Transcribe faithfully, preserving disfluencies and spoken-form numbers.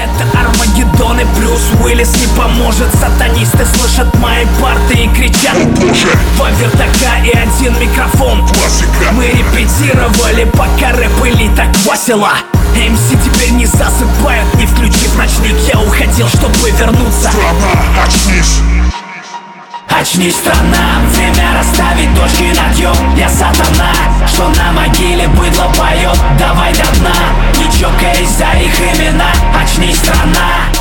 Это Армагеддон и Брюс Уиллис не поможет. Сатанисты слышат мои парты и кричат: о боже! два вертака и один микрофон. Классика. Мы репетировали, пока рэп пыли так весело. эм си теперь не засыпают, не включив ночник. Я уходил, чтобы вернуться. Страна, очнись! Очнись, страна, время расставить точки над ё. Я сатана, что на могиле быдло поет. Давай до дна, не чокаясь за их имена. Очнись, страна.